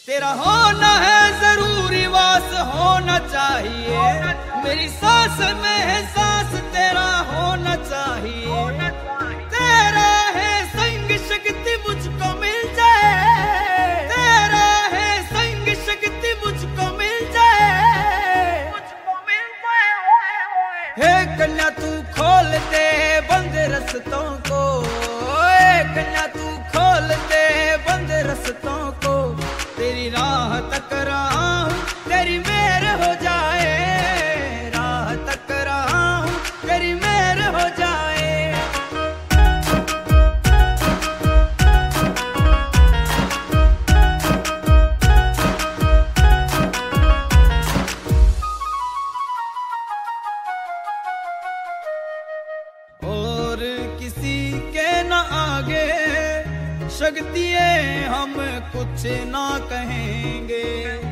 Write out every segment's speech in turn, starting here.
तेरा होना है जरूरी, वास होना चाहिए। मेरी सांस में है सांस, तेरा होना चाहिए। तेरा है संग शक्ति मुझको मिल जाए, तेरा है संग शक्ति मुझको मिल जाए, मुझको मिल जाए। हे कन्या तू खोल दे बंद रस्तों को, कन्या तू खोल दे बंद रस्तों को। तेरी राह तक रहा हूँ, तेरी मेहर हो जाए। राह तक रहा हूँ, तेरी मेहर हो जाए। और किसी के न आगे शक्ति हम कुछ ना कहेंगे।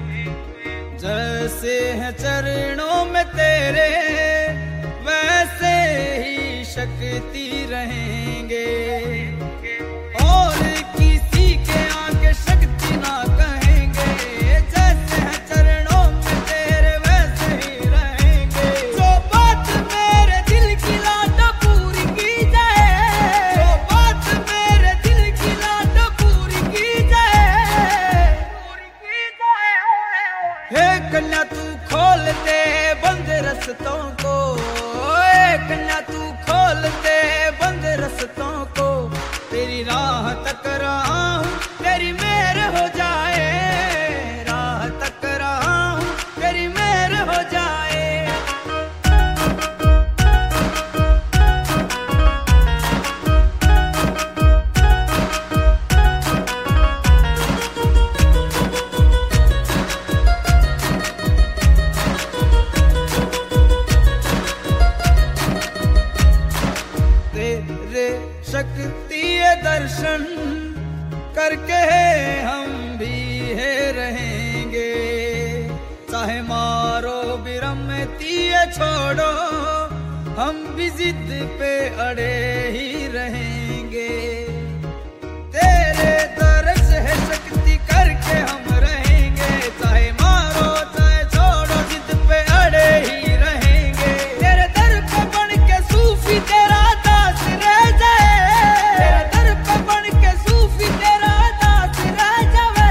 जैसे है चरणों में तेरे, वैसे ही शक्ति रहेंगे। और किसी के आगे शक्ति ना कहेंगे। जैसे है चरणों में तेरे, वैसे ही रहेंगे। जो बात मेरे दिल की लाटा पूरी की जाए, जो बात मेरे दिल की लाटा पूरी की जाए, पूरी की जाए। हे कन्या तू खोल दे बंद रस्तों को, कन्या तू खोल दे बंद रस्तों को। तेरी राह तक रहा हूँ, तेरी मेहर हो जाए। राह तक रहा हूँ, तेरी मेहर हो जाए। तेरे शक्ति दर्शन करके हम भी है रहेंगे। चाहे मारो बिरमती छोड़ो, हम भी जिद पे अड़े ही रहेंगे। तेरे दर्श है शक्ति करके हम रहेंगे। चाहे मारो चाहे छोड़ो, जिद पे अड़े ही रहेंगे। तेरे दर पे बन के सूफी तेरा दास रह जाए, तेरे दर पे बन के सूफी तेरा दास रह जावे।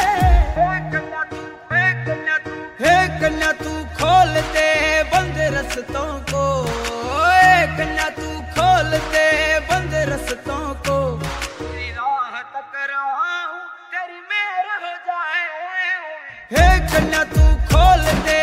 हे कन्या तू खोल दे बंद रस्तों को, कन्या तू खोल दे बंद रस्तों को। तेरी राह तक रहा हूँ, तेरी मेहर हो जाए। हे कन्या तू खोल दे